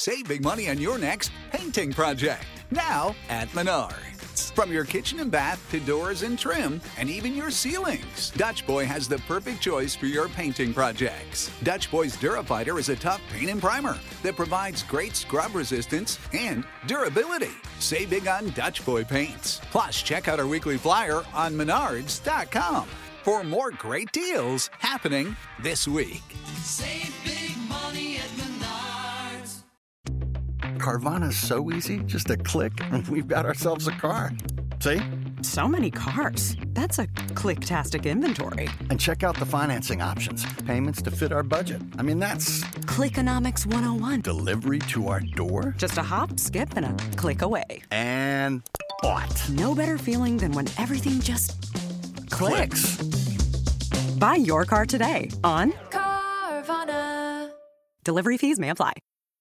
Save big money on your next painting project. Now at Menards. From your kitchen and bath to doors and trim, and even your ceilings, Dutch Boy has the perfect choice for your painting projects. Dutch Boy's Durafighter is a tough paint and primer that provides great scrub resistance and durability. Save big on Dutch Boy paints. Plus, check out our weekly flyer on Menards.com for more great deals happening this week. Save big money at Menards. Carvana's so easy, just a click, and we've got ourselves a car. See? So many cars. That's a click-tastic inventory. And check out the financing options. Payments to fit our budget. I mean, that's... Clickonomics 101. Delivery to our door? Just a hop, skip, and a click away. And bought. No better feeling than when everything just... clicks. Buy your car today on Carvana. Delivery fees may apply.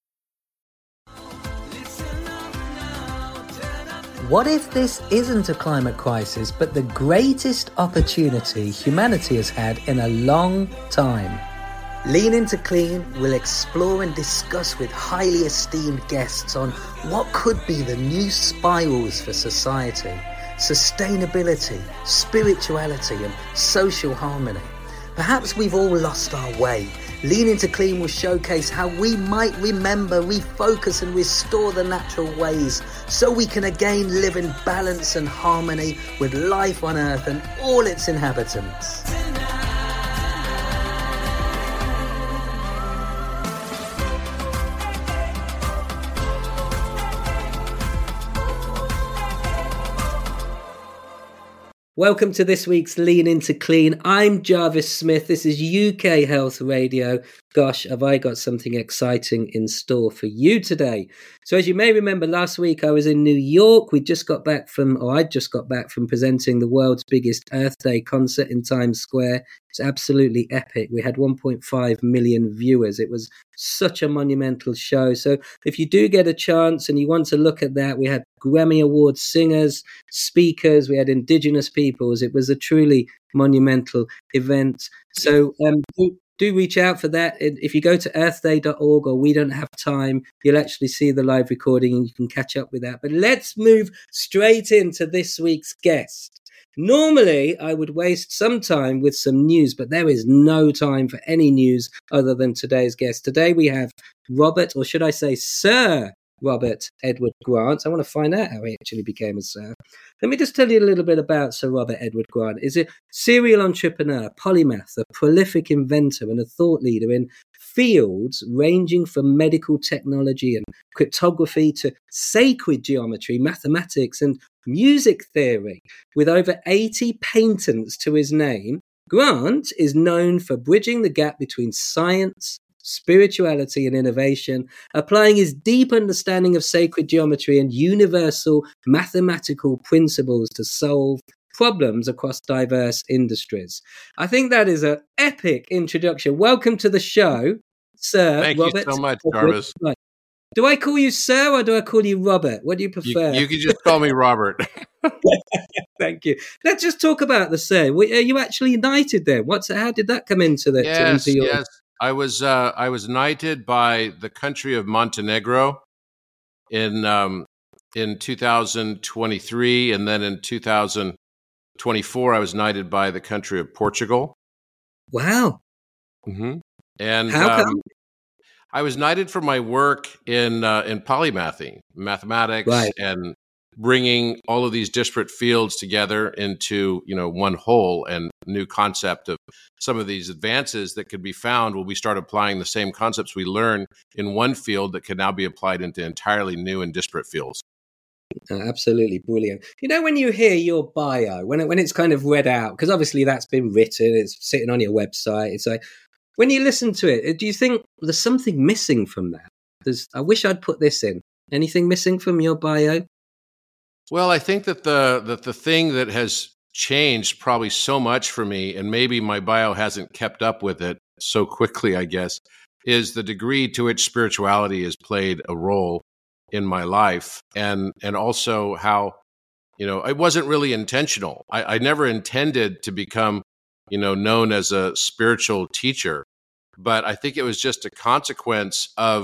What if this isn't a climate crisis, but the greatest opportunity humanity has had in a long time? Lean Into Clean will explore and discuss with highly esteemed guests on what could be the new spirals for society, sustainability, spirituality, and social harmony. Perhaps we've all lost our way. Lean Into Clean will showcase how we might remember, refocus and restore the natural ways so we can again live in balance and harmony with life on Earth and all its inhabitants. Welcome to this week's Lean Into Clean. I'm Jarvis Smith. This is UK Health Radio. Gosh, have I got something exciting in store for you today. So as you may remember, last week I was in New York. I'd just got back from presenting the world's biggest Earth Day concert in Times Square. It's absolutely epic. We had 1.5 million viewers. It was such a monumental show. So if you do get a chance and you want to look at that, we had Grammy Award singers, speakers, we had Indigenous peoples. It was a truly monumental event. So do reach out for that. If you go to earthday.org or We Don't Have Time, you'll actually see the live recording and you can catch up with that. But let's move straight into this week's guest. Normally, I would waste some time with some news, but there is no time for any news other than today's guest. Today we have Robert, or should I say Sir Robert Edward Grant. I want to find out how he actually became a sir. Let me just tell you a little bit about Sir Robert Edward Grant. He's a serial entrepreneur, polymath, a prolific inventor and a thought leader in fields ranging from medical technology and cryptography to sacred geometry, mathematics and music theory. With over 80 patents to his name, Grant is known for bridging the gap between science, spirituality and innovation, applying his deep understanding of sacred geometry and universal mathematical principles to solve problems across diverse industries. I think that is an epic introduction. Welcome to the show, Sir Thank Robert. Thank you so much, Jarvis. Do I call you Sir or do I call you Robert? What do you prefer? You can just call me Robert. Thank you. Let's just talk about the Sir. Are you actually knighted there? How did that come into the? Yes, into your... yes. I was knighted by the country of Montenegro in 2023, and then in 2024 I was knighted by the country of Portugal. Wow. Mm-hmm. And how come? I was knighted for my work in polymathy, mathematics, right, and bringing all of these disparate fields together into one whole and new concept of some of these advances that could be found when we start applying the same concepts we learn in one field that can now be applied into entirely new and disparate fields. Absolutely brilliant. When you hear your bio, when it's kind of read out, because obviously that's been written, it's sitting on your website, it's like, when you listen to it, do you think there's something missing from that? I wish I'd put this in. Anything missing from your bio? Well, I think that the thing that has changed probably so much for me, and maybe my bio hasn't kept up with it so quickly, I guess, is the degree to which spirituality has played a role in my life, and also how, it wasn't really intentional. I never intended to become, known as a spiritual teacher, but I think it was just a consequence of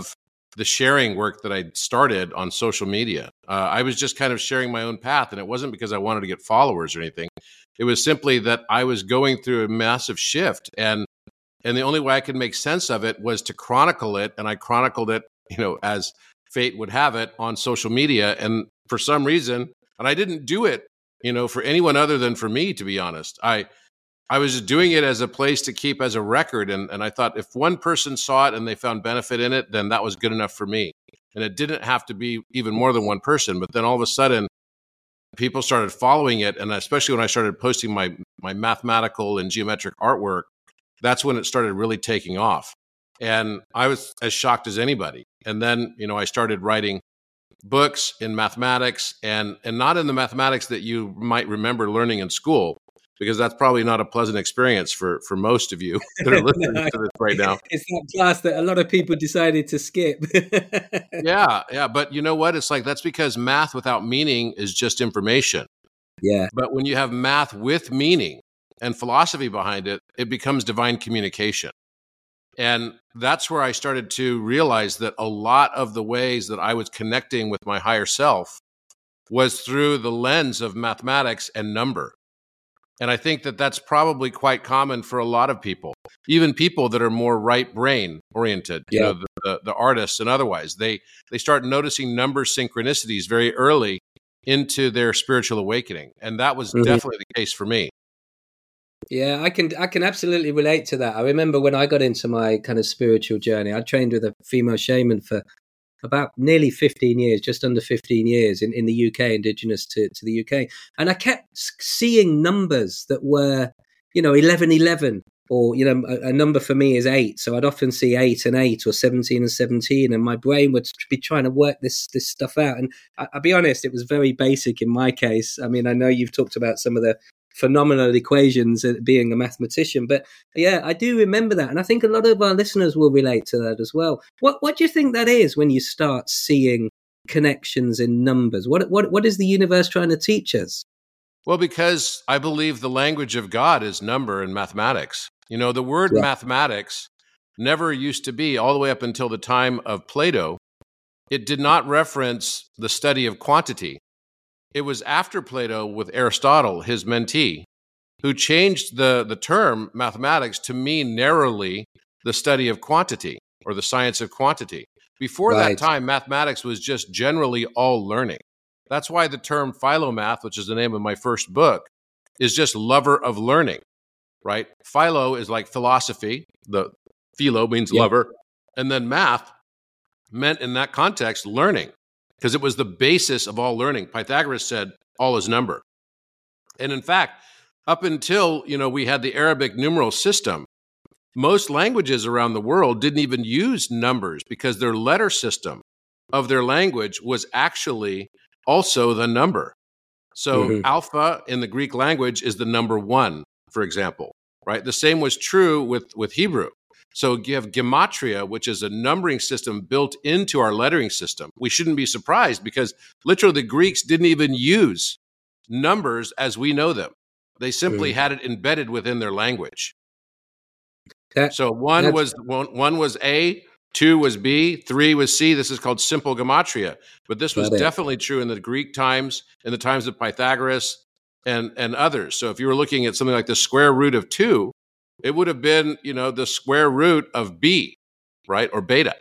the sharing work that I started on social media. I was just kind of sharing my own path, and it wasn't because I wanted to get followers or anything. It was simply that I was going through a massive shift, and the only way I could make sense of it was to chronicle it, and I chronicled it, as fate would have it, on social media. And for some reason, and I didn't do it, for anyone other than for me, to be honest. I was just doing it as a place to keep as a record. And I thought if one person saw it and they found benefit in it, then that was good enough for me. And it didn't have to be even more than one person. But then all of a sudden, people started following it. And especially when I started posting my mathematical and geometric artwork, that's when it started really taking off. And I was as shocked as anybody. And then, I started writing books in mathematics, and not in the mathematics that you might remember learning in school, because that's probably not a pleasant experience for most of you that are listening to this right now. It's that class that a lot of people decided to skip. Yeah. But you know what? It's like, that's because math without meaning is just information. Yeah. But when you have math with meaning and philosophy behind it, it becomes divine communication. And that's where I started to realize that a lot of the ways that I was connecting with my higher self was through the lens of mathematics and number. And I think that that's probably quite common for a lot of people, even people that are more right brain oriented, Yeah. the artists and otherwise. They start noticing number synchronicities very early into their spiritual awakening. And that was definitely the case for me. Yeah, I can absolutely relate to that. I remember when I got into my kind of spiritual journey, I trained with a female shaman for about nearly 15 years, just under 15 years in the UK, indigenous to the UK. And I kept seeing numbers that were, 1111, or, a number for me is 8. So I'd often see 8 and 8 or 17 and 17. And my brain would be trying to work this stuff out. And I'll be honest, it was very basic in my case. I mean, I know you've talked about some of the phenomenal equations being a mathematician, but yeah, I do remember that, and I think a lot of our listeners will relate to that as well. What do you think that is when you start seeing connections in numbers? What is the universe trying to teach us? Well, because I believe the language of God is number and mathematics. The word mathematics never used to be, all the way up until the time of Plato, it did not reference the study of quantity. It was after Plato, with Aristotle, his mentee, who changed the term mathematics to mean narrowly the study of quantity, or the science of quantity. Before that time, mathematics was just generally all learning. That's why the term philomath, which is the name of my first book, is just lover of learning, right? Philo is like philosophy. The philo means lover. And then math meant in that context learning, because it was the basis of all learning. Pythagoras said all is number. And in fact, up until, we had the Arabic numeral system, most languages around the world didn't even use numbers, because their letter system of their language was actually also the number. So alpha in the Greek language is the number 1, for example, right? The same was true with Hebrew. So you have gematria, which is a numbering system built into our lettering system. We shouldn't be surprised, because literally the Greeks didn't even use numbers as we know them. They simply had it embedded within their language. So one was A, 2 was B, 3 was C. This is called simple gematria. But this was definitely true in the Greek times, in the times of Pythagoras and others. So if you were looking at something like the square root of 2, it would have been, the square root of B, right? Or beta.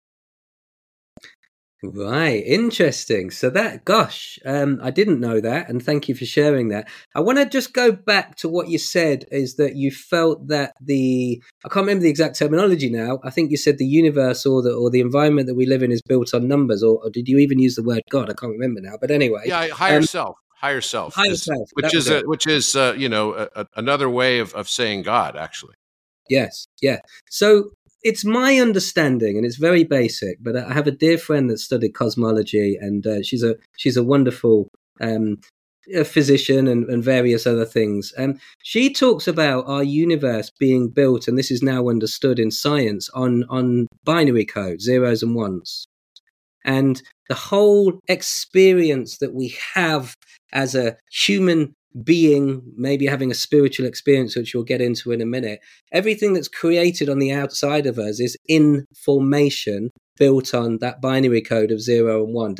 Right. Interesting. So I didn't know that. And thank you for sharing that. I want to just go back to what you said, is that you felt that I can't remember the exact terminology now. I think you said the universe or the environment that we live in is built on numbers, or did you even use the word God? I can't remember now. But anyway. Yeah, higher self, which is another way of saying God, actually. Yes. Yeah. So it's my understanding, and it's very basic, but I have a dear friend that studied cosmology, and she's a wonderful a physician and various other things. She talks about our universe being built, and this is now understood in science, on binary code, zeros and ones. And the whole experience that we have as a human being, maybe having a spiritual experience, which we'll get into in a minute, everything that's created on the outside of us is information built on that binary code of 0 and 1.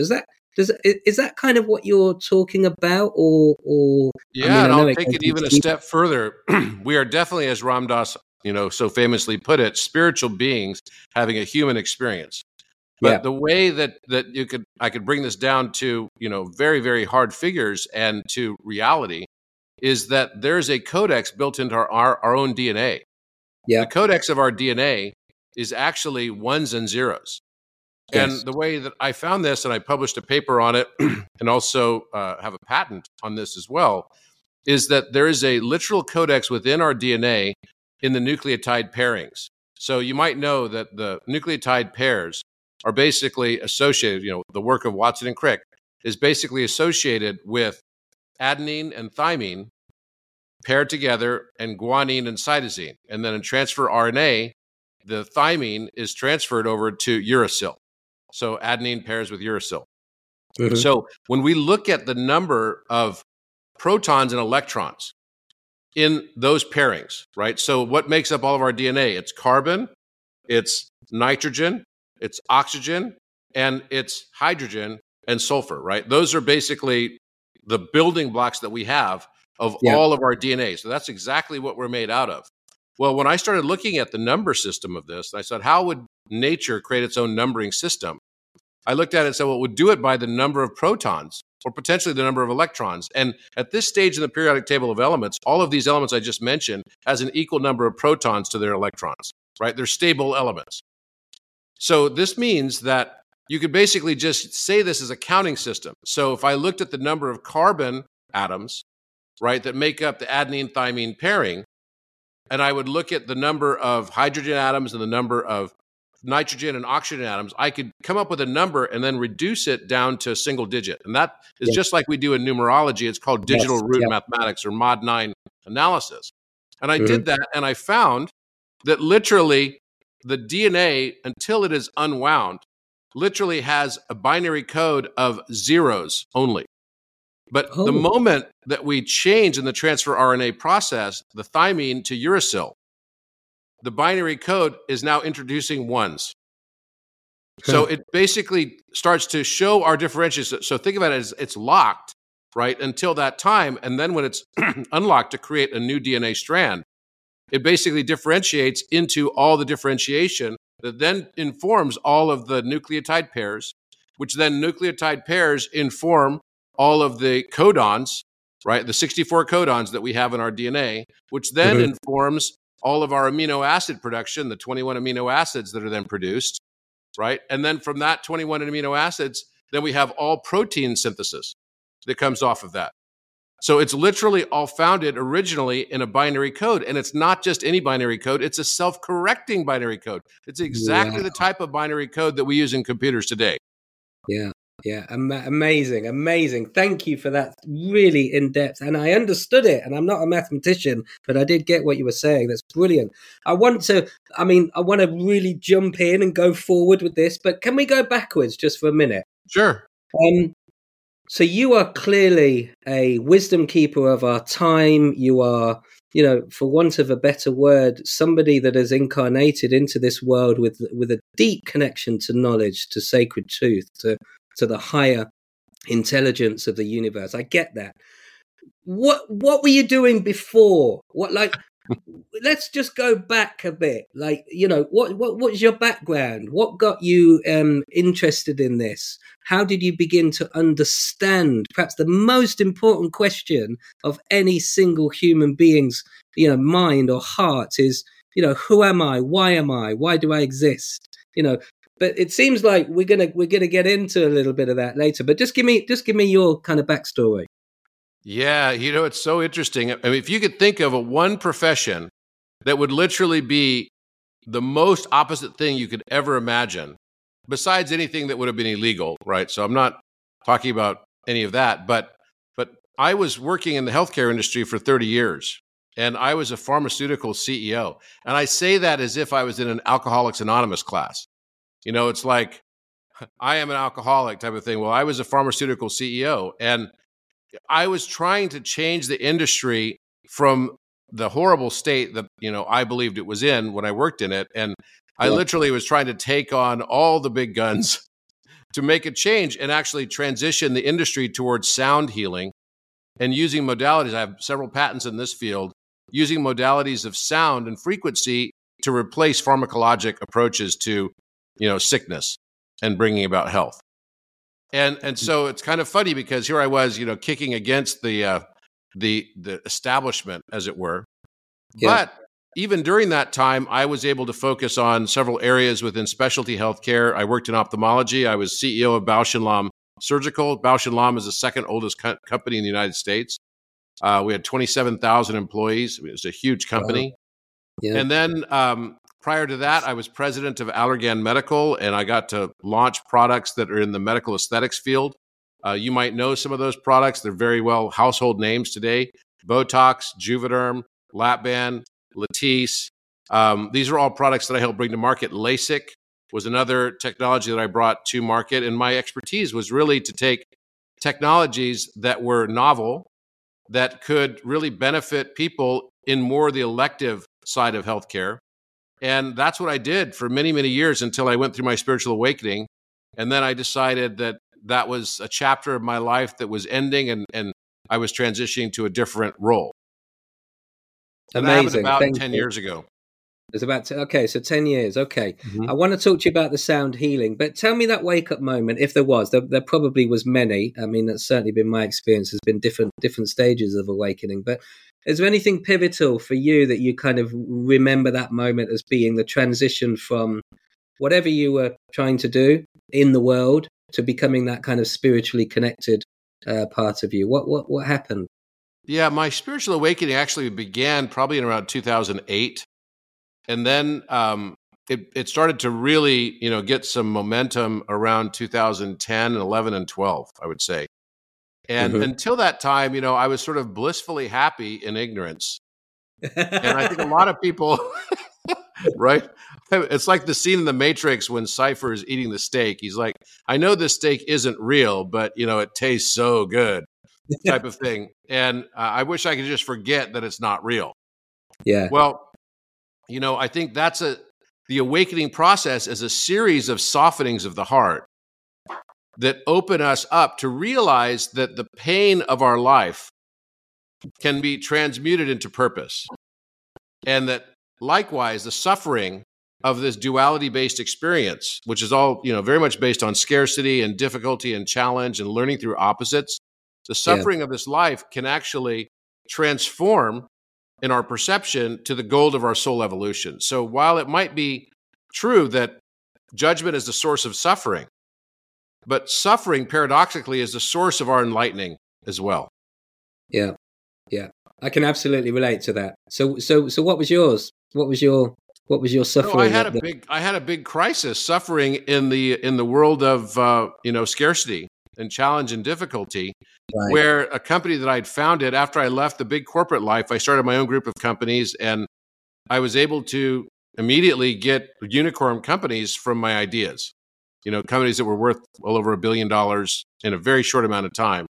Is that kind of what you're talking about, or Yeah, and I know I'll take it even a step further. We are definitely, as Ram Dass, so famously put it, spiritual beings having a human experience. But the way that I could bring this down to, very, very hard figures and to reality is that there's a codex built into our own DNA. Yeah. The codex of our DNA is actually ones and zeros. Yes. And the way that I found this, and I published a paper on it and also have a patent on this as well, is that there is a literal codex within our DNA in the nucleotide pairings. So you might know that the nucleotide pairs are basically associated, the work of Watson and Crick is basically associated with adenine and thymine paired together and guanine and cytosine. And then in transfer RNA, the thymine is transferred over to uracil. So adenine pairs with uracil. Mm-hmm. So when we look at the number of protons and electrons in those pairings, right? So what makes up all of our DNA? It's carbon, it's nitrogen, it's oxygen, and it's hydrogen and sulfur, right? Those are basically the building blocks that we have of all of our DNA. So that's exactly what we're made out of. Well, when I started looking at the number system of this, I said, how would nature create its own numbering system? I looked at it and said, well, it would do it by the number of protons or potentially the number of electrons. And at this stage in the periodic table of elements, all of these elements I just mentioned has an equal number of protons to their electrons, right? They're stable elements. So this means that you could basically just say this as a counting system. So if I looked at the number of carbon atoms, right, that make up the adenine-thymine pairing, and I would look at the number of hydrogen atoms and the number of nitrogen and oxygen atoms, I could come up with a number and then reduce it down to a single digit. And that is just like we do in numerology. It's called digital root mathematics or Mod 9 analysis. And I did that, and I found that literally the DNA, until it is unwound, literally has a binary code of zeros only. But the moment that we change in the transfer RNA process, the thymine to uracil, the binary code is now introducing ones. So it basically starts to show our differentiation. So think about it as it's locked, right, until that time. And then when it's unlocked to create a new DNA strand, it basically differentiates into all the differentiation that then informs all of the nucleotide pairs, which then nucleotide pairs inform all of the codons, right, the 64 codons that we have in our DNA, which then informs all of our amino acid production, the 21 amino acids that are then produced, right? And then from that 21 amino acids, then we have all protein synthesis that comes off of that. So it's literally all founded originally in a binary code. And it's not just any binary code, it's a self-correcting binary code. It's exactly the type of binary code that we use in computers today. Yeah, amazing. Thank you for that, really in-depth. And I understood it, and I'm not a mathematician, but I did get what you were saying. That's brilliant. I want to really jump in and go forward with this, but can we go backwards just for a minute? Sure. So you are clearly a wisdom keeper of our time. You are, for want of a better word, somebody that has incarnated into this world with a deep connection to knowledge, to sacred truth, to the higher intelligence of the universe. I get that. What were you doing before? Let's just go back a bit. What was your background? What got you interested in this? How did you begin to understand perhaps the most important question of any single human being's, mind or heart is, who am I? Why am I? Why do I exist? But it seems like we're gonna get into a little bit of that later. But just give me your kind of backstory. Yeah, it's so interesting. I mean, if you could think of one profession that would literally be the most opposite thing you could ever imagine, besides anything that would have been illegal, right? So I'm not talking about any of that, but I was working in the healthcare industry for 30 years, and I was a pharmaceutical CEO. And I say that as if I was in an Alcoholics Anonymous class. It's like, I am an alcoholic type of thing. Well, I was a pharmaceutical CEO, and I was trying to change the industry from the horrible state that, I believed it was in when I worked in it. And I literally was trying to take on all the big guns to make a change and actually transition the industry towards sound healing and using modalities. I have several patents in this field, using modalities of sound and frequency to replace pharmacologic approaches to, sickness and bringing about health. And so it's kind of funny because here I was, kicking against the establishment, as it were. Yeah. But even during that time, I was able to focus on several areas within specialty healthcare. I worked in ophthalmology. I was CEO of Bausch & Lomb Surgical. Bausch & Lomb is the second oldest company in the United States. We had 27,000 employees. It was a huge company. Wow. Yeah. And then prior to that, I was president of Allergan Medical, and I got to launch products that are in the medical aesthetics field. You might know some of those products. They're very well household names today. Botox, Juvederm, Lap-Band, Latisse. These are all products that I helped bring to market. LASIK was another technology that I brought to market. And my expertise was really to take technologies that were novel, that could really benefit people in more the elective side of healthcare. And that's what I did for many, many years until I went through my spiritual awakening. And then I decided that that was a chapter of my life that was ending, and I was transitioning to a different role. And amazing. That happened about 10 years ago. It's about, so 10 years. Okay. Mm-hmm. I want to talk to you about the sound healing, but tell me that wake up moment, if there was. There probably was many. I mean, that's certainly been my experience. There's been different stages of awakening, but is there anything pivotal for you that you kind of remember that moment as being the transition from whatever you were trying to do in the world to becoming that kind of spiritually connected part of you? What happened? Yeah, my spiritual awakening actually began probably in around 2008. And then it started to really, get some momentum around 2010 and 11 and 12, I would say. And until that time, I was sort of blissfully happy in ignorance. And I think a lot of people, right? It's like the scene in The Matrix when Cypher is eating the steak. He's like, I know this steak isn't real, but, it tastes so good, type of thing. And I wish I could just forget that it's not real. Yeah. Well, I think that's the awakening process is a series of softenings of the heart that open us up to realize that the pain of our life can be transmuted into purpose. And that likewise, the suffering of this duality-based experience, which is all, very much based on scarcity and difficulty and challenge and learning through opposites, the suffering of this life can actually transform in our perception to the goal of our soul evolution. So while it might be true that judgment is the source of suffering, but suffering paradoxically is the source of our enlightening as well. Yeah. I can absolutely relate to that. So what was yours? What was your suffering? I had a big crisis, suffering in the world of scarcity and challenge and difficulty. Right. Where a company that I'd founded after I left the big corporate life, I started my own group of companies, and I was able to immediately get unicorn companies from my ideas. Companies that were worth well over $1 billion in a very short amount of time.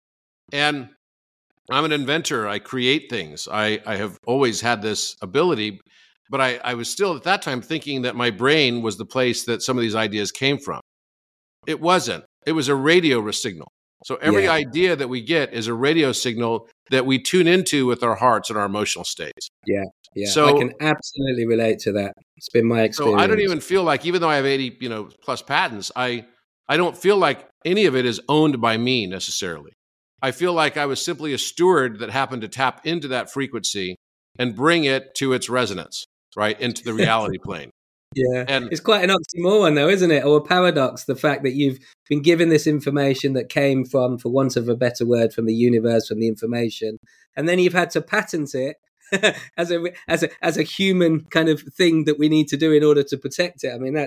And I'm an inventor. I create things. I have always had this ability, but I was still at that time thinking that my brain was the place that some of these ideas came from. It wasn't. It was a radio signal. So every idea that we get is a radio signal that we tune into with our hearts and our emotional states. Yeah. So I can absolutely relate to that. It's been my experience. So I don't even feel like, even though I have 80, plus patents, I don't feel like any of it is owned by me necessarily. I feel like I was simply a steward that happened to tap into that frequency and bring it to its resonance, right, into the reality plane. Yeah, and it's quite an oxymoron though, isn't it? Or a paradox, the fact that you've been given this information that came from, for want of a better word, from the universe, from the information, and then you've had to patent it as a human kind of thing that we need to do in order to protect it. I mean,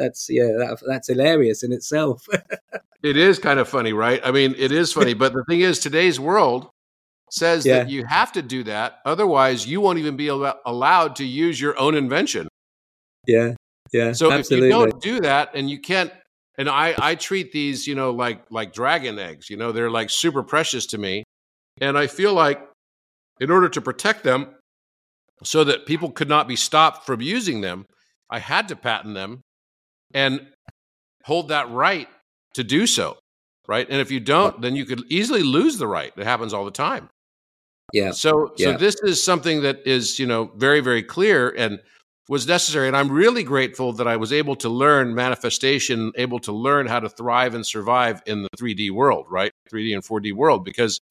that's hilarious in itself. It is kind of funny, right? I mean, it is funny, but the thing is, today's world says that you have to do that, otherwise you won't even be allowed to use your own invention. Yeah. So absolutely. If you don't do that, and you can't, and I treat these, like dragon eggs, they're like super precious to me. And I feel like in order to protect them so that people could not be stopped from using them, I had to patent them and hold that right to do so, right? And if you don't, then you could easily lose the right. It happens all the time. Yeah. So this is something that is, very, very clear and was necessary. And I'm really grateful that I was able to learn manifestation, able to learn how to thrive and survive in the 3D world, right? 3D and 4D world, because,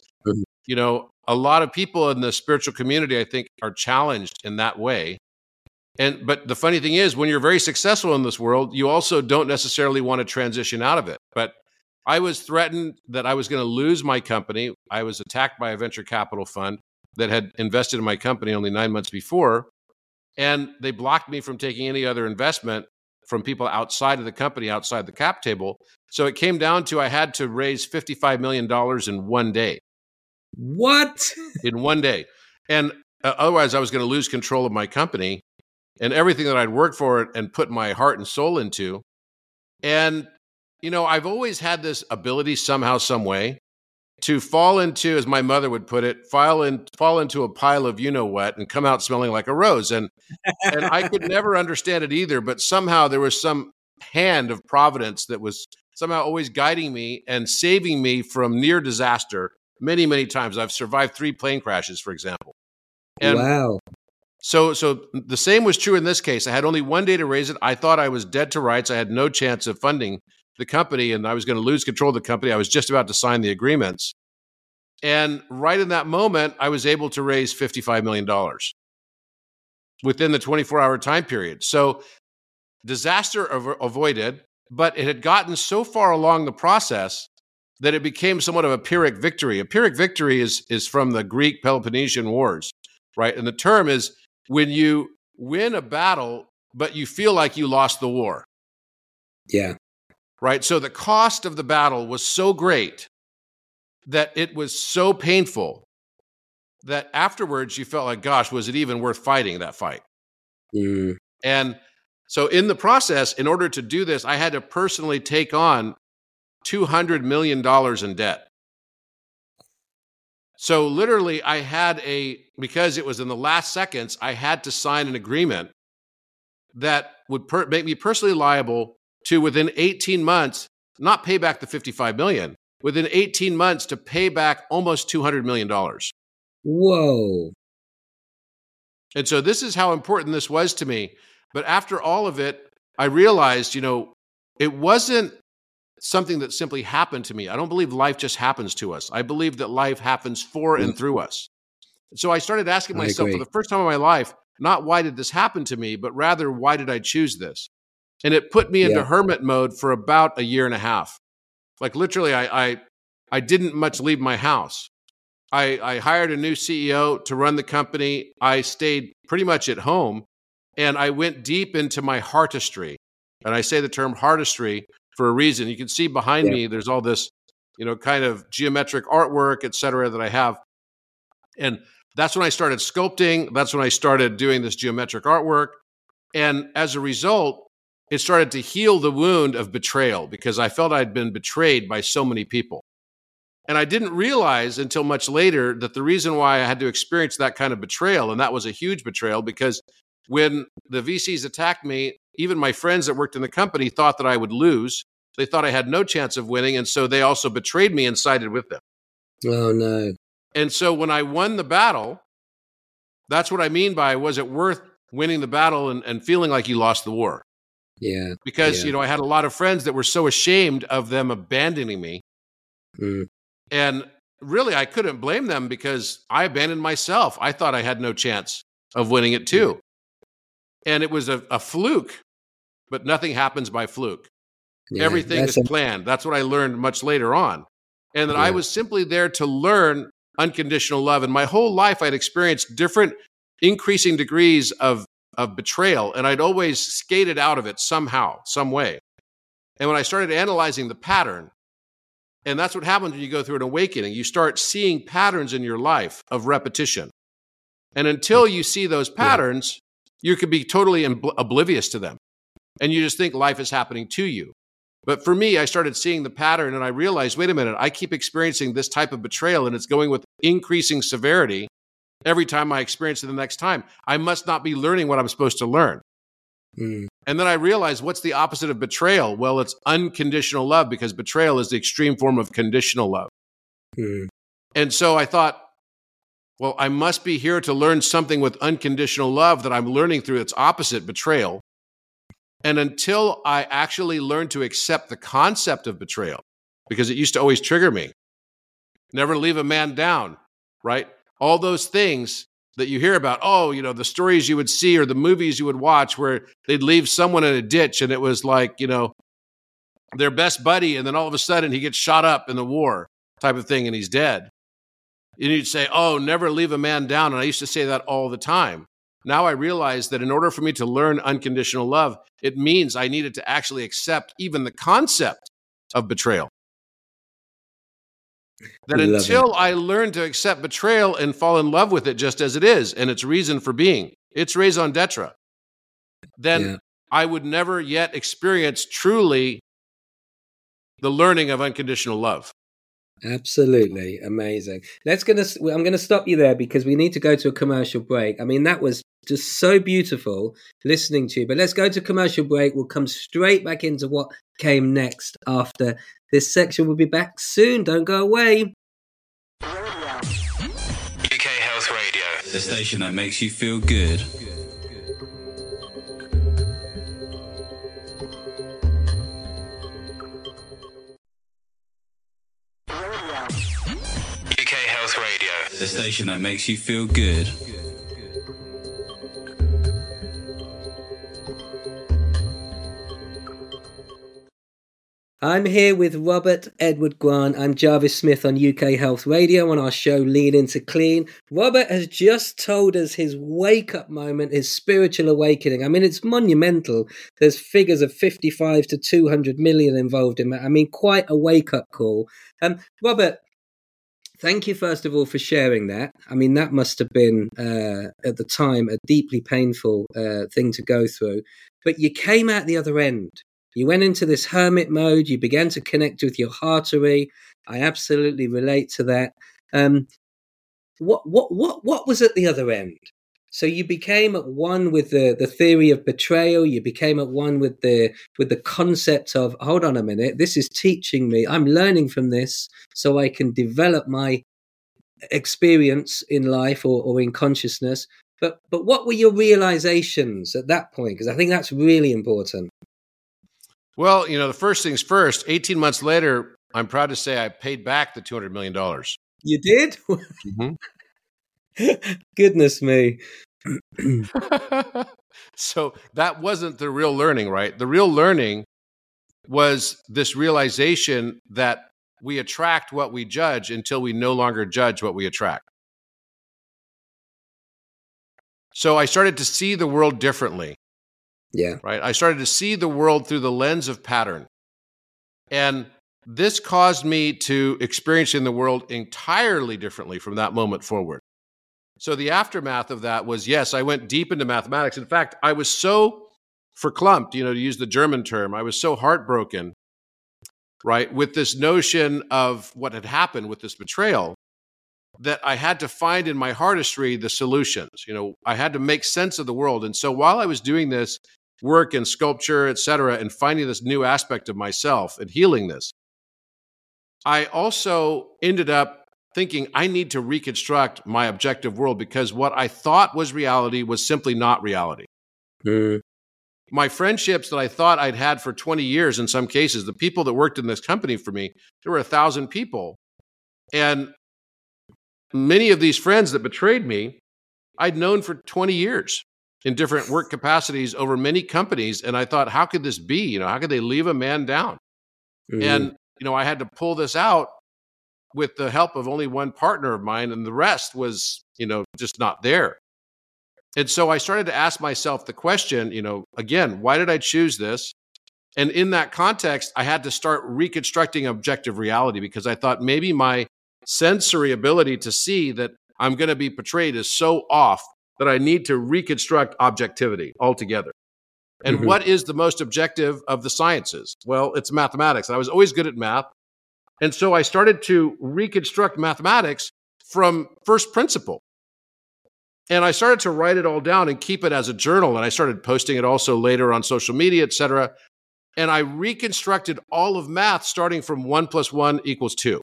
a lot of people in the spiritual community, I think, are challenged in that way. But the funny thing is, when you're very successful in this world, you also don't necessarily want to transition out of it. But I was threatened that I was going to lose my company. I was attacked by a venture capital fund that had invested in my company only 9 months before. And they blocked me from taking any other investment from people outside of the company, outside the cap table. So it came down to I had to raise $55 million in one day. What? In one day. And otherwise, I was going to lose control of my company and everything that I'd worked for and put my heart and soul into. And, I've always had this ability somehow, some way, to fall into, as my mother would put it, fall into a pile of you-know-what and come out smelling like a rose. And I could never understand it either, but somehow there was some hand of providence that was somehow always guiding me and saving me from near disaster many, many times. I've survived 3 plane crashes, for example. And wow. So the same was true in this case. I had only one day to raise it. I thought I was dead to rights. I had no chance of funding the company, and I was going to lose control of the company. I was just about to sign the agreements. And right in that moment, I was able to raise $55 million within the 24-hour time period. So disaster avoided, but it had gotten so far along the process that it became somewhat of a Pyrrhic victory. A Pyrrhic victory is from the Greek Peloponnesian Wars, right? And the term is when you win a battle, but you feel like you lost the war. Yeah. Right? So the cost of the battle was so great that it was so painful that afterwards you felt like, gosh, was it even worth fighting that fight? Mm. And so in the process, in order to do this, I had to personally take on $200 million in debt. So literally because it was in the last seconds, I had to sign an agreement that would make me personally liable to, within 18 months, not pay back the $55 million, within 18 months to pay back almost $200 million. Whoa. And so this is how important this was to me. But after all of it, I realized, it wasn't something that simply happened to me. I don't believe life just happens to us. I believe that life happens for and through us. So I started asking myself for the first time in my life, not why did this happen to me, but rather, why did I choose this? And it put me into hermit mode for about a year and a half. Like literally, I didn't much leave my house. I hired a new CEO to run the company. I stayed pretty much at home, and I went deep into my heartistry. And I say the term heartistry for a reason. You can see behind me, there's all this, kind of geometric artwork, et cetera, that I have. And that's when I started sculpting. That's when I started doing this geometric artwork. And as a result, it started to heal the wound of betrayal, because I felt I'd been betrayed by so many people. And I didn't realize until much later that the reason why I had to experience that kind of betrayal, and that was a huge betrayal, because when the VCs attacked me, even my friends that worked in the company thought that I would lose. They thought I had no chance of winning, and so they also betrayed me and sided with them. Oh, no. And so when I won the battle, that's what I mean by, was it worth winning the battle and feeling like you lost the war? Yeah. Because, I had a lot of friends that were so ashamed of them abandoning me. Mm. And really, I couldn't blame them, because I abandoned myself. I thought I had no chance of winning it too. And it was a fluke, but nothing happens by fluke. Yeah, everything is planned. That's what I learned much later on. And that I was simply there to learn unconditional love. And my whole life, I'd experienced different increasing degrees of betrayal. And I'd always skated out of it somehow, some way. And when I started analyzing the pattern, and that's what happens when you go through an awakening, you start seeing patterns in your life of repetition. And until you see those patterns, you could be totally oblivious to them. And you just think life is happening to you. But for me, I started seeing the pattern, and I realized, wait a minute, I keep experiencing this type of betrayal, and it's going with increasing severity every time I experience it the next time. I must not be learning what I'm supposed to learn. Mm. And then I realized, what's the opposite of betrayal? Well, it's unconditional love, because betrayal is the extreme form of conditional love. Mm. And so I thought, well, I must be here to learn something with unconditional love that I'm learning through its opposite, betrayal. And until I actually learned to accept the concept of betrayal, because it used to always trigger me, never leave a man down, right? All those things that you hear about, the stories you would see or the movies you would watch where they'd leave someone in a ditch and it was like, their best buddy, and then all of a sudden he gets shot up in the war type of thing and he's dead. And you'd say, never leave a man down. And I used to say that all the time. Now I realize that in order for me to learn unconditional love, it means I needed to actually accept even the concept of betrayal. That until I learn to accept betrayal and fall in love with it just as it is, and its reason for being, its raison d'etre, then I would never yet experience truly the learning of unconditional love. Absolutely amazing. I'm going to stop you there because we need to go to a commercial break. I mean, that was just so beautiful listening to you. But let's go to commercial break. We'll come straight back into what came next after this section. We'll be back soon. Don't go away. UK Health Radio, the station that makes you feel good. UK Health Radio, the station that makes you feel good. I'm here with Robert Edward Grant. I'm Jarvis Smith on UK Health Radio on our show Lean Into Clean. Robert has just told us his wake-up moment, his spiritual awakening. I mean, it's monumental. There's figures of 55 to 200 million involved in that. I mean, quite a wake-up call. Robert, thank you, first of all, for sharing that. I mean, that must have been, at the time, a deeply painful thing to go through. But you came out the other end. You went into this hermit mode. You began to connect with your heartery. I absolutely relate to that. What was at the other end? So you became at one with the theory of betrayal. You became at one with the concept of, hold on a minute, this is teaching me. I'm learning from this so I can develop my experience in life or in consciousness. But what were your realizations at that point? Because I think that's really important. Well, the first things first, 18 months later, I'm proud to say I paid back the $200 million. You did? Mm-hmm. Goodness me. So that wasn't the real learning, right? The real learning was this realization that we attract what we judge until we no longer judge what we attract. So I started to see the world differently. Yeah. Right. I started to see the world through the lens of pattern. And this caused me to experience in the world entirely differently from that moment forward. So the aftermath of that was, yes, I went deep into mathematics. In fact, I was so verklempt, to use the German term, I was so heartbroken, right, with this notion of what had happened with this betrayal, that I had to find in my heartistry the solutions. I had to make sense of the world. And so while I was doing this work in sculpture, et cetera, and finding this new aspect of myself and healing this, I also ended up thinking I need to reconstruct my objective world, because what I thought was reality was simply not reality. Mm. My friendships that I thought I'd had for 20 years, in some cases, the people that worked in this company for me, there were 1,000 people. And many of these friends that betrayed me, I'd known for 20 years in different work capacities over many companies. And I thought, how could this be? How could they leave a man down? Mm-hmm. And, I had to pull this out with the help of only one partner of mine, and the rest was, just not there. And so I started to ask myself the question, again, why did I choose this? And in that context, I had to start reconstructing objective reality, because I thought maybe my sensory ability to see that I'm going to be betrayed is so off that I need to reconstruct objectivity altogether. And what is the most objective of the sciences? Well, it's mathematics. I was always good at math. And so I started to reconstruct mathematics from first principle. And I started to write it all down and keep it as a journal. And I started posting it also later on social media, et cetera. And I reconstructed all of math starting from 1 + 1 = 2.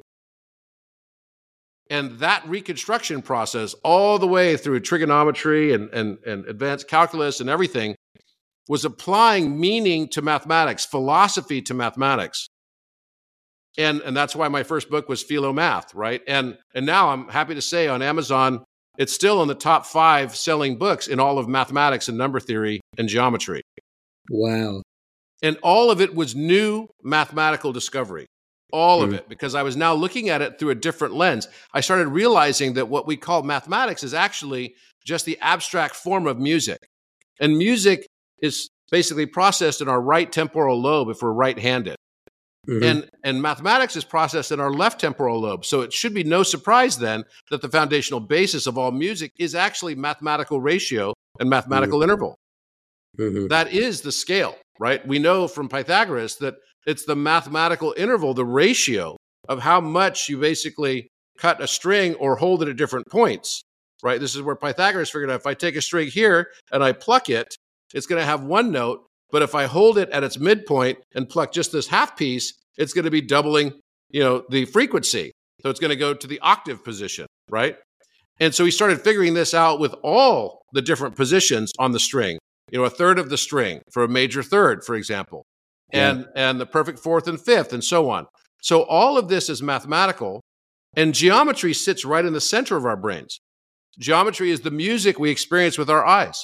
And that reconstruction process, all the way through trigonometry and advanced calculus and everything, was applying meaning to mathematics, philosophy to mathematics. And that's why my first book was Philomath, right? And now I'm happy to say on Amazon, it's still in the top 5 selling books in all of mathematics and number theory and geometry. Wow. And all of it was new mathematical discovery. All of it, because I was now looking at it through a different lens. I started realizing that what we call mathematics is actually just the abstract form of music. And music is basically processed in our right temporal lobe if we're right-handed. And mathematics is processed in our left temporal lobe. So it should be no surprise then that the foundational basis of all music is actually mathematical ratio and mathematical interval. That is the scale, right? We know from Pythagoras that it's the mathematical interval, the ratio of how much you basically cut a string or hold it at different points, right? This is where Pythagoras figured out if I take a string here and I pluck it, it's going to have one note. But if I hold it at its midpoint and pluck just this half piece, it's going to be doubling, the frequency. So it's going to go to the octave position, right? And so he started figuring this out with all the different positions on the string. A third of the string for a major third, for example, and the perfect fourth and fifth, and so on. So all of this is mathematical, and geometry sits right in the center of our brains. Geometry is the music we experience with our eyes.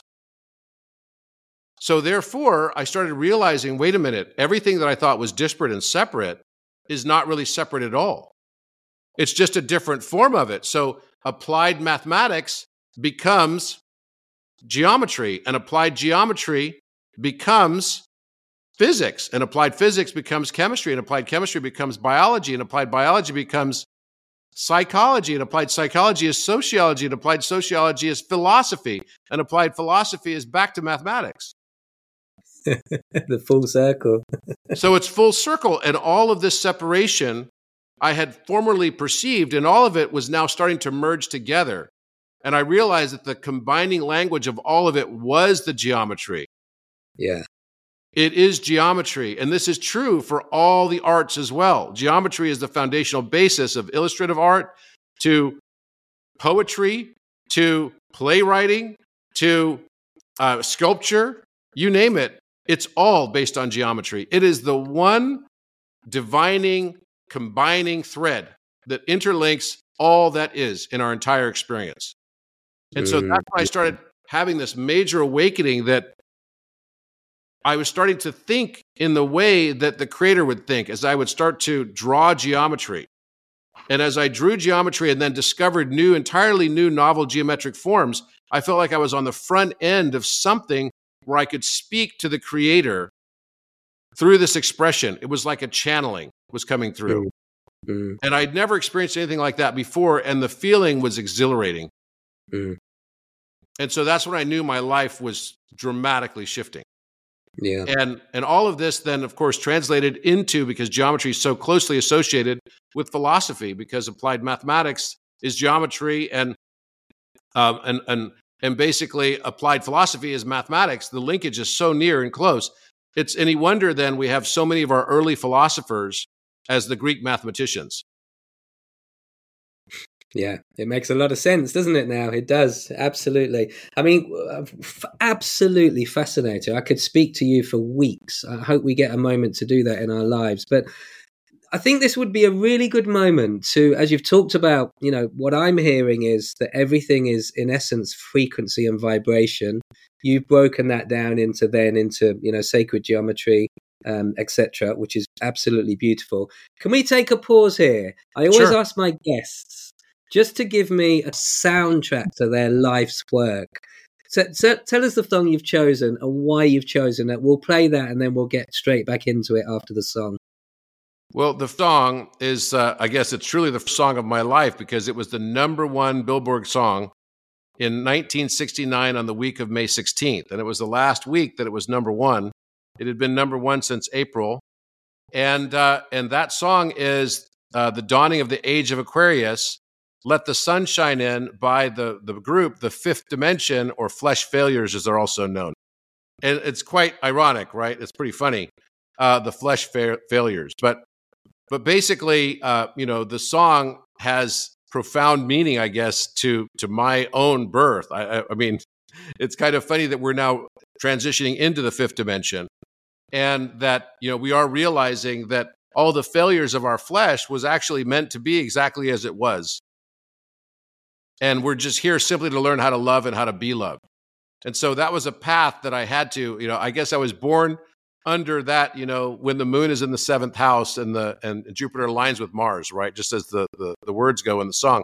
So therefore, I started realizing, wait a minute, everything that I thought was disparate and separate is not really separate at all. It's just a different form of it. So applied mathematics becomes geometry, and applied geometry becomes physics, and applied physics becomes chemistry, and applied chemistry becomes biology, and applied biology becomes psychology, and applied psychology is sociology, and applied sociology is philosophy, and applied philosophy is back to mathematics. The full circle. So it's full circle, and all of this separation I had formerly perceived, and all of it was now starting to merge together. And I realized that the combining language of all of it was the geometry. Yeah. It is geometry. And this is true for all the arts as well. Geometry is the foundational basis of illustrative art, to poetry, to playwriting, to sculpture, you name it. It's all based on geometry. It is the one divining, combining thread that interlinks all that is in our entire experience. And so that's when I started having this major awakening that I was starting to think in the way that the creator would think as I would start to draw geometry. And as I drew geometry and then discovered entirely new novel geometric forms, I felt like I was on the front end of something where I could speak to the creator through this expression. It was like a channeling was coming through. And I'd never experienced anything like that before, and the feeling was exhilarating. And so that's when I knew my life was dramatically shifting. Yeah. And all of this then, of course, translated into, because geometry is so closely associated with philosophy, because applied mathematics is geometry and basically applied philosophy is mathematics. The linkage is so near and close. It's any wonder then we have so many of our early philosophers as the Greek mathematicians. Yeah, it makes a lot of sense, doesn't it now? It does, absolutely. I mean, absolutely fascinating. I could speak to you for weeks. I hope we get a moment to do that in our lives. But I think this would be a really good moment to, as you've talked about, what I'm hearing is that everything is, in essence, frequency and vibration. You've broken that down into sacred geometry, etc., which is absolutely beautiful. Can we take a pause here? I always ask my guests just to give me a soundtrack to their life's work. So tell us the song you've chosen and why you've chosen it. We'll play that and then we'll get straight back into it after the song. Well, the song is, I guess it's truly the song of my life, because it was the #1 Billboard song in 1969 on the week of May 16th. And it was the last week that it was #1. It had been #1 since April. And that song is The Dawning of the Age of Aquarius. Let the Sun Shine In by the group, The Fifth Dimension, or Flesh Failures, as they're also known. And it's quite ironic, right? It's pretty funny, the Flesh Failures. But basically, the song has profound meaning, I guess, to my own birth. I mean, it's kind of funny that we're now transitioning into the fifth dimension, and that we are realizing that all the failures of our flesh was actually meant to be exactly as it was. And we're just here simply to learn how to love and how to be loved. And so that was a path that I had to, I guess I was born under that, when the moon is in the seventh house and Jupiter aligns with Mars, right? Just as the words go in the song.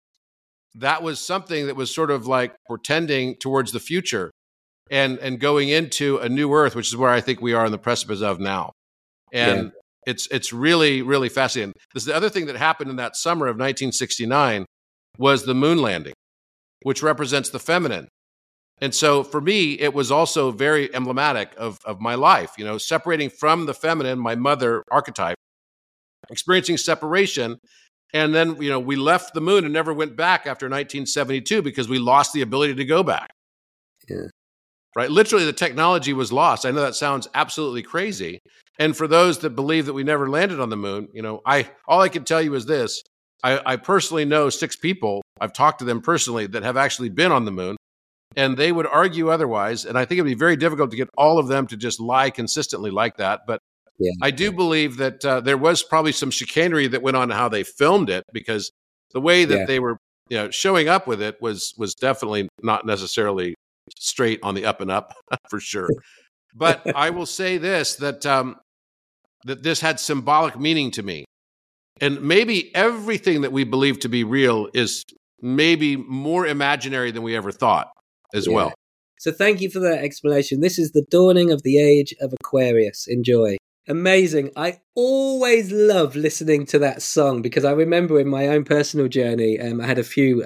That was something that was sort of like portending towards the future and going into a new earth, which is where I think we are on the precipice of now. And it's really, really fascinating. This is the other thing that happened in that summer of 1969 was the moon landing, which represents the feminine. And so for me, it was also very emblematic of my life, separating from the feminine, my mother archetype, experiencing separation. And then, we left the moon and never went back after 1972 because we lost the ability to go back. Yeah. Right? Literally, the technology was lost. I know that sounds absolutely crazy. And for those that believe that we never landed on the moon, all I can tell you is this. I personally know 6 people, I've talked to them personally, that have actually been on the moon. And they would argue otherwise. And I think it'd be very difficult to get all of them to just lie consistently like that. But I do believe that there was probably some chicanery that went on to how they filmed it, because the way that they were showing up with it was definitely not necessarily straight on the up and up, for sure. But I will say this, that this had symbolic meaning to me. And maybe everything that we believe to be real is maybe more imaginary than we ever thought as well. So thank you for that explanation. This is the dawning of the age of Aquarius. Enjoy. Amazing. I always love listening to that song because I remember in my own personal journey, I had a few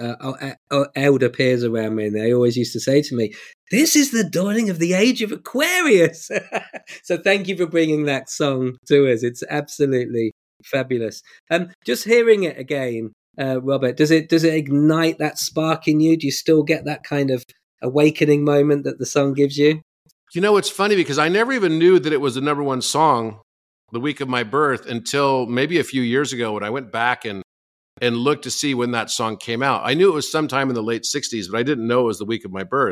elder peers around me, and they always used to say to me, "This is the dawning of the age of Aquarius." So thank you for bringing that song to us. It's absolutely fabulous. Just hearing it again, Robert, does it ignite that spark in you? Do you still get that kind of awakening moment that the song gives you? It's funny because I never even knew that it was the number one song the week of my birth until maybe a few years ago when I went back and looked to see when that song came out. I knew it was sometime in the late 60s, but I didn't know it was the week of my birth.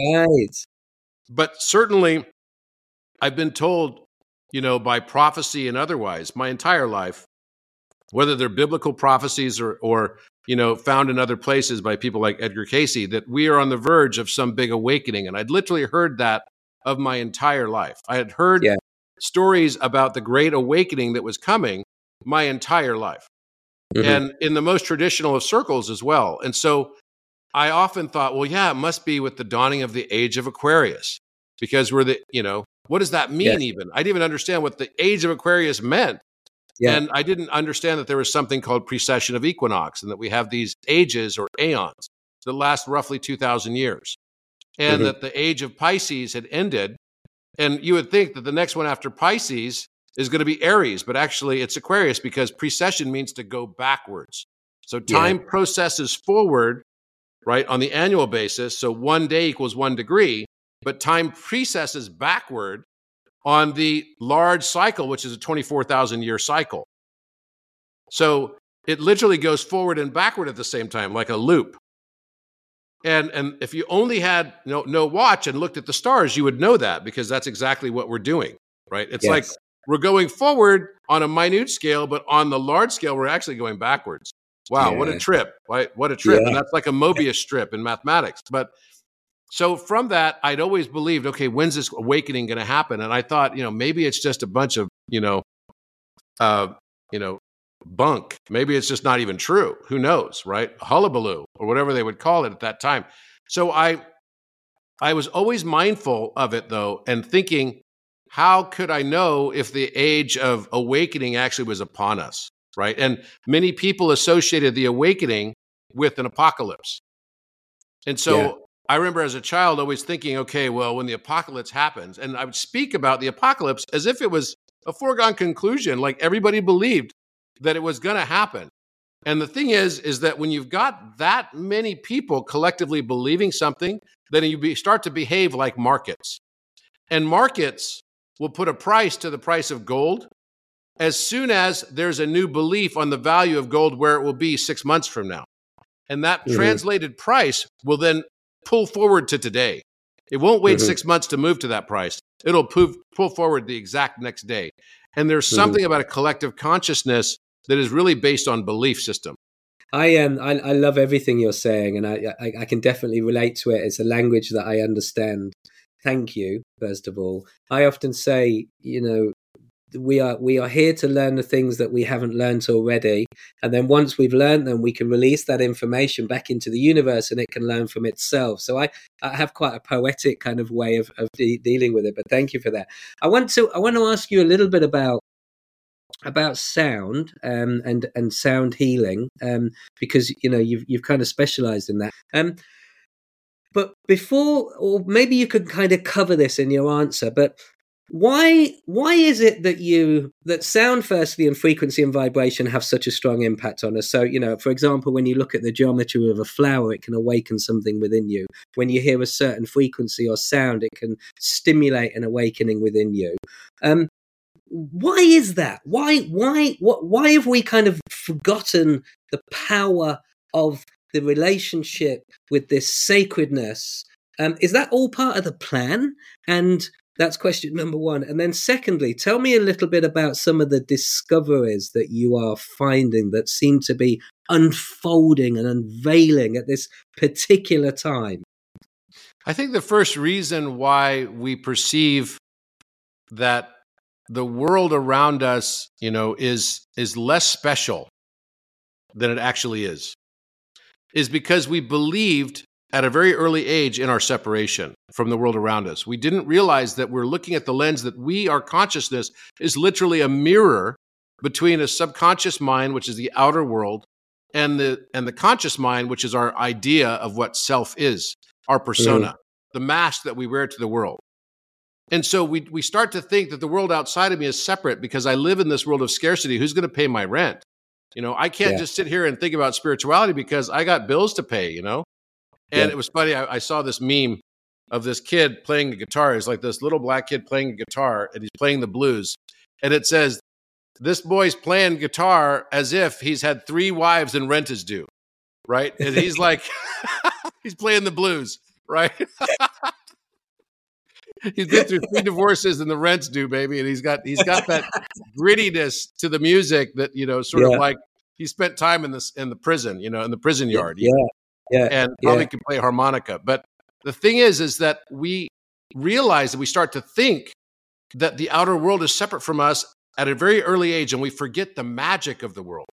But certainly I've been told, by prophecy and otherwise, my entire life, whether they're biblical prophecies or found in other places by people like Edgar Cayce, that we are on the verge of some big awakening. And I'd literally heard that of my entire life. I had heard stories about the great awakening that was coming my entire life. Mm-hmm. And in the most traditional of circles as well. And so I often thought, well, it must be with the dawning of the age of Aquarius, because we're what does that mean even? I didn't even understand what the age of Aquarius meant. Yeah. And I didn't understand that there was something called precession of equinox, and that we have these ages or aeons that last roughly 2,000 years. And that the age of Pisces had ended. And you would think that the next one after Pisces is going to be Aries, but actually it's Aquarius, because precession means to go backwards. So time processes forward, right, on the annual basis. So 1 day equals 1 degree, but time precesses backward on the large cycle, which is a 24,000 year cycle. So it literally goes forward and backward at the same time, like a loop. And if you only had no watch and looked at the stars, you would know that, because that's exactly what we're doing, right? It's like we're going forward on a minute scale, but on the large scale, we're actually going backwards. Wow, what a trip, right? What a trip. And that's like a Mobius strip in mathematics. But so from that, I'd always believed, okay, when's this awakening going to happen? And I thought, maybe it's just a bunch of, bunk. Maybe it's just not even true. Who knows, right? Hullabaloo, or whatever they would call it at that time. So I was always mindful of it, though, and thinking, how could I know if the age of awakening actually was upon us, right? And many people associated the awakening with an apocalypse. And so I remember as a child always thinking, okay, well, when the apocalypse happens, and I would speak about the apocalypse as if it was a foregone conclusion, like everybody believed that it was going to happen. And the thing is that when you've got that many people collectively believing something, then you start to behave like markets. And markets will put a price to the price of gold as soon as there's a new belief on the value of gold where it will be 6 months from now. And that translated price will then pull forward to today. It won't wait 6 months to move to that price. It'll pull forward the exact next day. And there's something about a collective consciousness that is really based on belief system. I love everything you're saying, and I can definitely relate to it. It's a language that I understand. Thank you, first of all. I often say, we are here to learn the things that we haven't learned already, and then once we've learned them, we can release that information back into the universe, and it can learn from itself. So I have quite a poetic kind of way of dealing with it. But thank you for that. I want to ask you a little bit about sound and sound healing, because you've kind of specialized in that. But before, or maybe you could kind of cover this in your answer, but why is it that sound, firstly, and frequency and vibration have such a strong impact on us? So, for example, when you look at the geometry of a flower, it can awaken something within you. When you hear a certain frequency or sound, it can stimulate an awakening within you. Why is that? Why have we kind of forgotten the power of the relationship with this sacredness? Is that all part of the plan? And that's question number one. And then secondly, tell me a little bit about some of the discoveries that you are finding that seem to be unfolding and unveiling at this particular time. I think the first reason why we perceive that the world around us, is less special than it actually is because we believed at a very early age in our separation from the world around us. We didn't realize that we're looking at the lens that our consciousness is literally a mirror between a subconscious mind, which is the outer world, and the conscious mind, which is our idea of what self is, our persona, the mask that we wear to the world. And so we start to think that the world outside of me is separate because I live in this world of scarcity. Who's going to pay my rent? I can't just sit here and think about spirituality because I got bills to pay, And it was funny. I saw this meme of this kid playing a guitar. It's like this little black kid playing a guitar, and he's playing the blues. And it says, this boy's playing guitar as if he's had 3 wives and rent is due, right? And he's like, he's playing the blues, right? He's been through 3 divorces and the rent's due, baby. And he's got that grittiness to the music that, sort of like he spent time in the prison, in the prison yard. And probably can play harmonica. But the thing is that we realize that we start to think that the outer world is separate from us at a very early age, and we forget the magic of the world.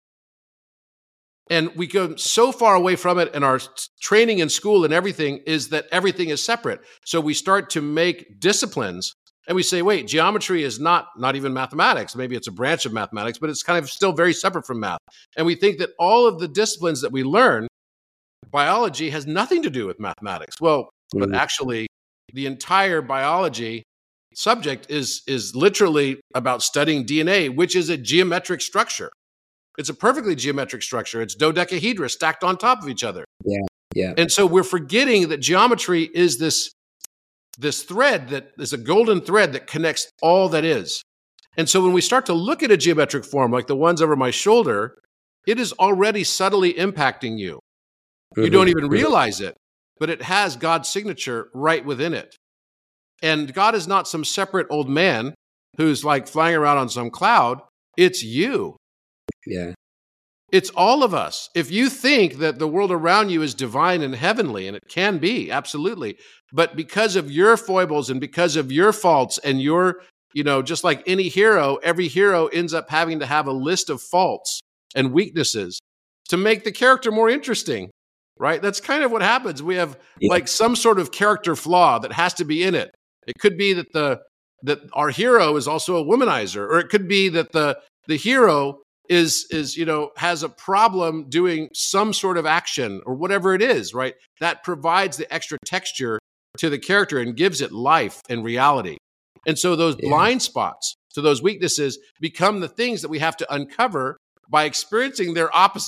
And we go so far away from it, and our training in school and everything is that everything is separate. So we start to make disciplines, and we say, wait, geometry is not even mathematics. Maybe it's a branch of mathematics, but it's kind of still very separate from math. And we think that all of the disciplines that we learn, biology, has nothing to do with mathematics. Well, but actually, the entire biology subject is literally about studying DNA, which is a geometric structure. It's a perfectly geometric structure. It's dodecahedra stacked on top of each other. Yeah. And so we're forgetting that geometry is this thread that is a golden thread that connects all that is. And so when we start to look at a geometric form like the ones over my shoulder, it is already subtly impacting you. You don't even realize it, but it has God's signature right within it. And God is not some separate old man who's like flying around on some cloud. It's you. Yeah. It's all of us. If you think that the world around you is divine and heavenly, and it can be, absolutely, but because of your foibles and because of your faults and your, just like any hero, every hero ends up having to have a list of faults and weaknesses to make the character more interesting, right? That's kind of what happens. We have like some sort of character flaw that has to be in it. It could be that our hero is also a womanizer, or it could be that the hero is has a problem doing some sort of action or whatever it is, right? That provides the extra texture to the character and gives it life and reality. And so those blind spots to those weaknesses become the things that we have to uncover by experiencing their opposites.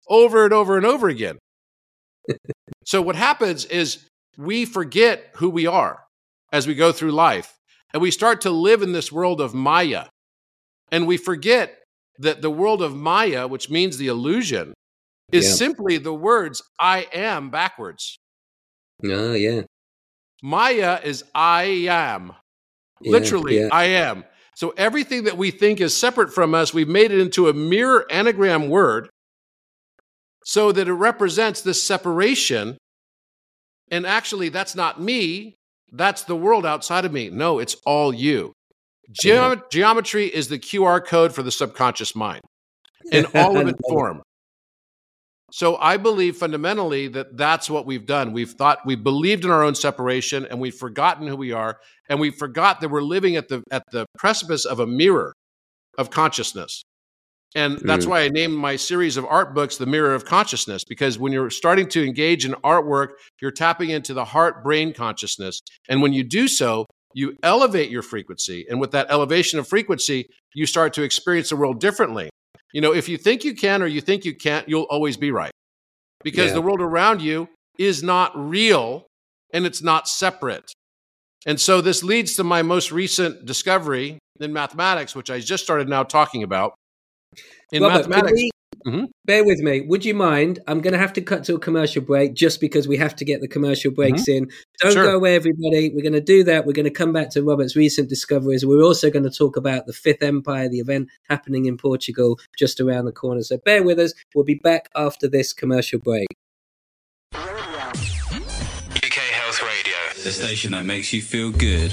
over and over and over again. So what happens is we forget who we are as we go through life, and we start to live in this world of Maya. And we forget that the world of Maya, which means the illusion, is simply the words I am backwards. Oh, yeah. Maya is I am. Literally, I am. So everything that we think is separate from us, we've made it into a mirror anagram word so that it represents this separation. And actually, that's not me. That's the world outside of me. No, it's all you. Geometry is the QR code for the subconscious mind in all of its form. So I believe fundamentally that that's what we've done. We believed in our own separation, and we've forgotten who we are, and we forgot that we're living at the precipice of a mirror of consciousness. And that's why I named my series of art books The Mirror of Consciousness, because when you're starting to engage in artwork, you're tapping into the heart-brain consciousness. And when you do so, you elevate your frequency. And with that elevation of frequency, you start to experience the world differently. You know, if you think you can or you think you can't, you'll always be right. Because the world around you is not real and it's not separate. And so this leads to my most recent discovery in mathematics, which I just started now talking about. In Robert, mathematics. Bear with me. Would you mind? I'm going to have to cut to a commercial break just because we have to get the commercial breaks in. Don't go away, everybody. We're going to do that. We're going to come back to Robert's recent discoveries. We're also going to talk about the Fifth Empire, the event happening in Portugal just around the corner. So bear with us. We'll be back after this commercial break. UK Health Radio, the station that makes you feel good.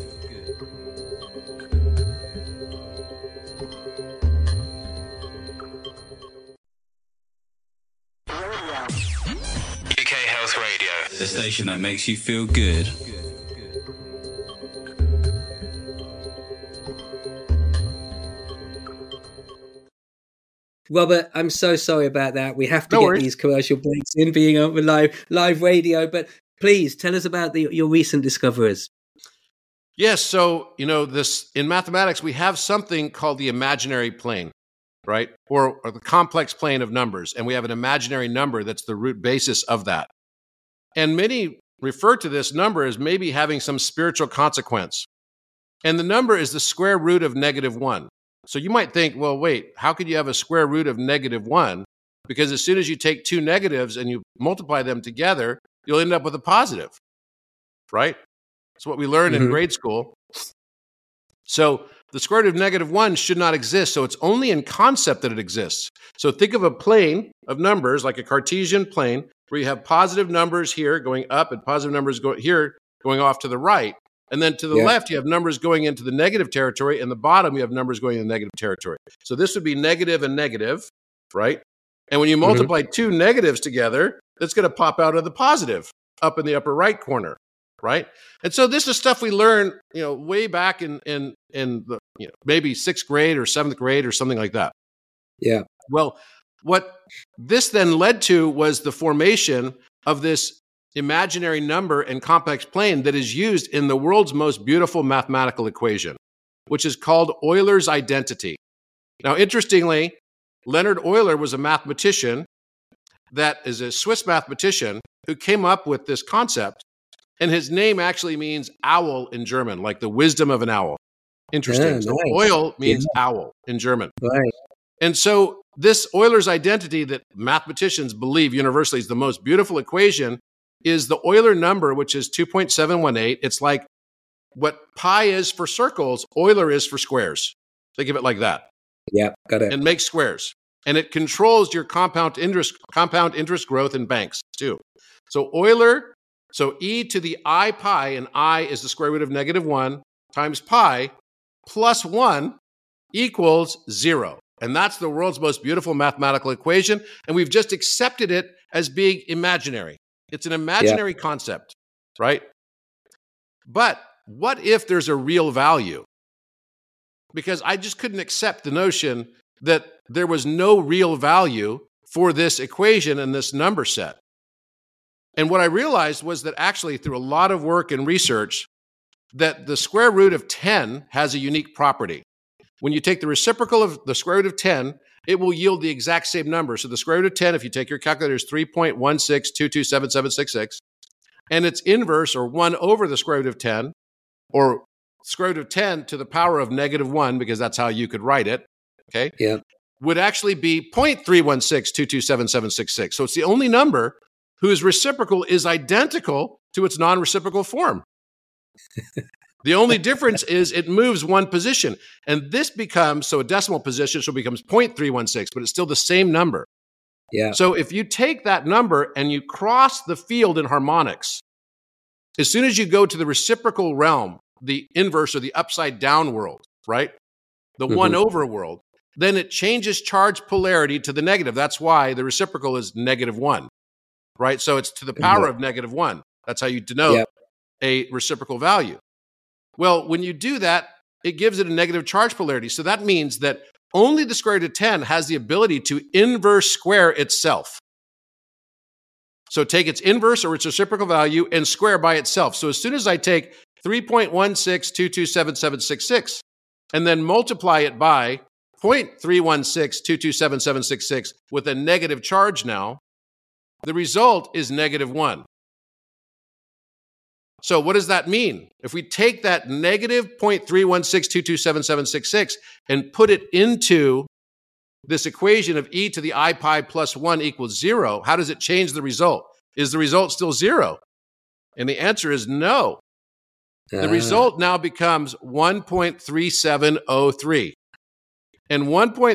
UK Health Radio, the station that makes you feel good. Robert, I'm so sorry about that. We have to get these commercial breaks in, being on live radio. But please tell us about your recent discoveries. Yes. So, you know, in mathematics, we have something called the imaginary plane, right? Or the complex plane of numbers. And we have an imaginary number that's the root basis of that. And many refer to this number as maybe having some spiritual consequence. And the number is the square root of -1. So you might think, well, wait, how could you have a square root of -1? Because as soon as you take two negatives and you multiply them together, you'll end up with a positive, right? That's what we learned in grade school. So the square root of -1 should not exist. So it's only in concept that it exists. So think of a plane of numbers like a Cartesian plane where you have positive numbers here going up and positive numbers going off to the right. And then to the left, you have numbers going into the negative territory, and the bottom, you have numbers going in the negative territory. So this would be negative and negative, right? And when you multiply two negatives together, that's going to pop out of the positive up in the upper right corner, right? And so this is stuff we learned, way back in the, maybe 6th grade or 7th grade or something like that. Yeah. Well, what this then led to was the formation of this imaginary number and complex plane that is used in the world's most beautiful mathematical equation, which is called Euler's identity. Now, interestingly, Leonhard Euler was a mathematician that is a Swiss mathematician who came up with this concept, and his name actually means owl in German, like the wisdom of an owl. Interesting. So Euler means owl in German. Right. And so this Euler's identity that mathematicians believe universally is the most beautiful equation is the Euler number, which is 2.718. It's like what pi is for circles, Euler is for squares. Think of it like that. Yeah, got it. And make squares. And it controls your compound interest growth in banks too. So Euler, so e to the I pi, and I is the square root of -1 times pi plus 1 equals 0. And that's the world's most beautiful mathematical equation. And we've just accepted it as being imaginary. It's an imaginary concept, right? But what if there's a real value? Because I just couldn't accept the notion that there was no real value for this equation and this number set. And what I realized was that actually through a lot of work and research, that the square root of 10 has a unique property. When you take the reciprocal of the square root of 10 it will yield the exact same number. So the square root of 10, if you take your calculator, is 3.16227766. And its inverse, or 1 over the square root of 10, or square root of 10 to the power of -1, because that's how you could write it, okay? Yeah. Would actually be 0.316227766. So it's the only number whose reciprocal is identical to its non-reciprocal form. The only difference is it moves one position. And this becomes, so a decimal position, so it becomes 0.316, but it's still the same number. Yeah. So if you take that number and you cross the field in harmonics, as soon as you go to the reciprocal realm, the inverse or the upside down world, right? The 1 over world, then it changes charge polarity to the negative. That's why the reciprocal is -1, right? So it's to the power of -1. That's how you denote a reciprocal value. Well, when you do that, it gives it a negative charge polarity. So that means that only the square root of 10 has the ability to inverse square itself. So take its inverse or its reciprocal value and square by itself. So as soon as I take 3.16227766 and then multiply it by 0.316227766 with a negative charge now, the result is -1. So what does that mean? If we take that negative 0.316227766 and put it into this equation of e to the I pi plus 1 equals 0, how does it change the result? Is the result still 0? And the answer is no. The result now becomes 1.3703. And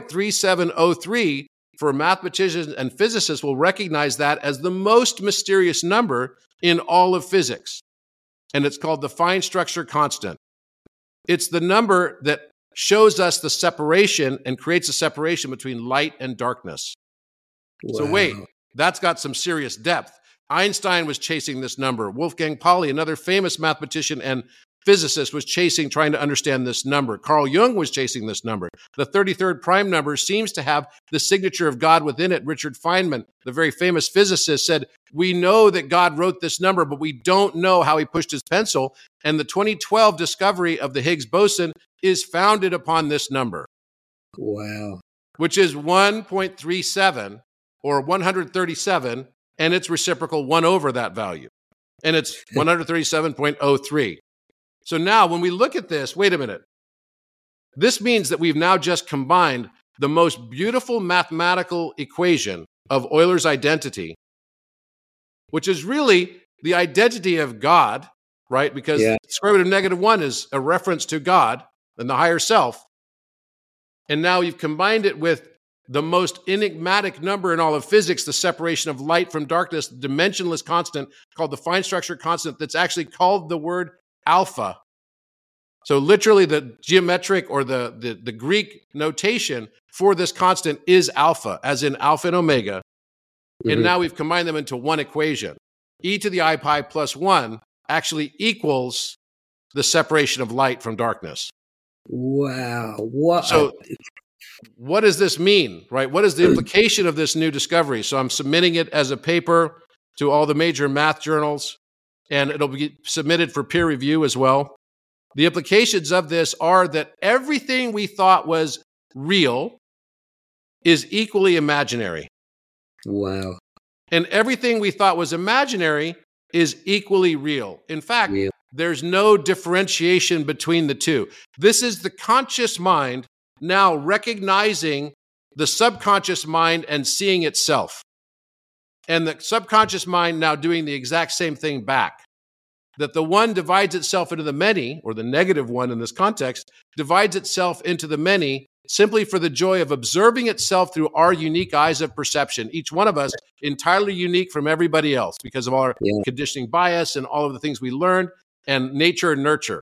1.3703, for mathematicians and physicists, will recognize that as the most mysterious number in all of physics. And it's called the fine structure constant. It's the number that shows us the separation and creates a separation between light and darkness. Wow. So wait, that's got some serious depth. Einstein was chasing this number. Wolfgang Pauli, another famous mathematician and physicist, was trying to understand this number. Carl Jung was chasing this number. The 33rd prime number seems to have the signature of God within it. Richard Feynman, the very famous physicist, said, we know that God wrote this number, but we don't know how he pushed his pencil. And the 2012 discovery of the Higgs boson is founded upon this number. Wow. Which is 1.37 or 137, and its reciprocal 1 over that value. And it's 137.03. So now when we look at this, wait a minute. This means that we've now just combined the most beautiful mathematical equation of Euler's identity, which is really the identity of God, right? Because the square root of -1 is a reference to God and the higher self. And now you've combined it with the most enigmatic number in all of physics, the separation of light from darkness, the dimensionless constant called the fine structure constant, that's actually called the word alpha. So literally the geometric or the Greek notation for this constant is alpha, as in alpha and omega. And now we've combined them into one equation. E to the I pi plus 1 actually equals the separation of light from darkness. Wow. So what does this mean, right? What is the implication of this new discovery? So I'm submitting it as a paper to all the major math journals, and it'll be submitted for peer review as well. The implications of this are that everything we thought was real is equally imaginary. Wow. And everything we thought was imaginary is equally real. In fact, there's no differentiation between the two. This is the conscious mind now recognizing the subconscious mind and seeing itself. And the subconscious mind now doing the exact same thing back. That the one divides itself into the many, or the negative one in this context, divides itself into the many simply for the joy of observing itself through our unique eyes of perception. Each one of us entirely unique from everybody else because of our conditioning bias and all of the things we learned and nature and nurture.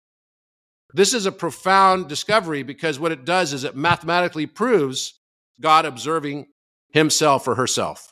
This is a profound discovery because what it does is it mathematically proves God observing himself or herself.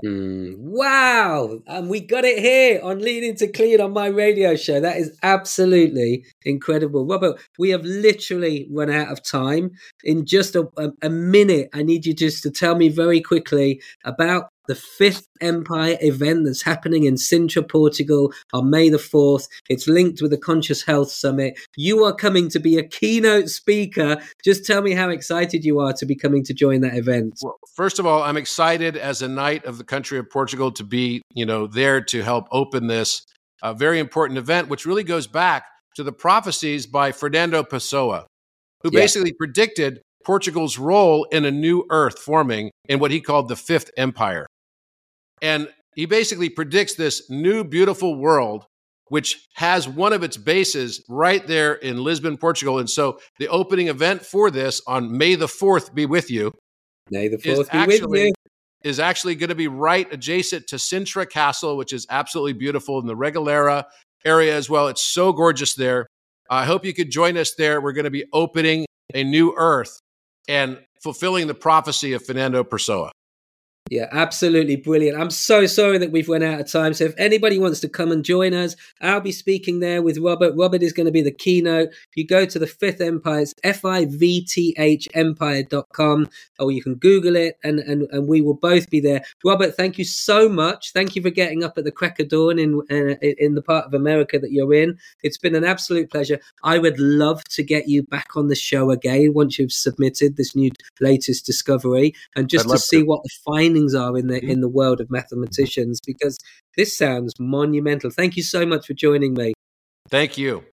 Wow. And we got it here on Leaning to Clean on my radio show. That is absolutely incredible. Robert, we have literally run out of time. In just a minute, I need you just to tell me very quickly about the Fifth Empire event that's happening in Sintra, Portugal on May the 4th. It's linked with the Conscious Health Summit. You are coming to be a keynote speaker. Just tell me how excited you are to be coming to join that event. Well, first of all, I'm excited as a knight of the country of Portugal to be, there to help open this very important event, which really goes back to the prophecies by Fernando Pessoa, who basically predicted Portugal's role in a new earth forming in what he called the Fifth Empire. And he basically predicts this new, beautiful world, which has one of its bases right there in Lisbon, Portugal. And so the opening event for this on May the 4th be with you. May the 4th be with you. Is actually going to be right adjacent to Sintra Castle, which is absolutely beautiful, in the Regalera area as well. It's so gorgeous there. I hope you could join us there. We're going to be opening a new earth and fulfilling the prophecy of Fernando Pessoa. Yeah, absolutely brilliant. I'm so sorry that we've run out of time. So if anybody wants to come and join us, I'll be speaking there with Robert. Robert is going to be the keynote. If you go to the Fifth Empire, it's FIVTHempire.com, or you can Google it, and we will both be there. Robert, thank you so much. Thank you for getting up at the crack of dawn in the part of America that you're in. It's been an absolute pleasure. I would love to get you back on the show again once you've submitted this new latest discovery, and just to see what the findings are in the world of mathematicians, because this sounds monumental. Thank you so much for joining me. Thank you.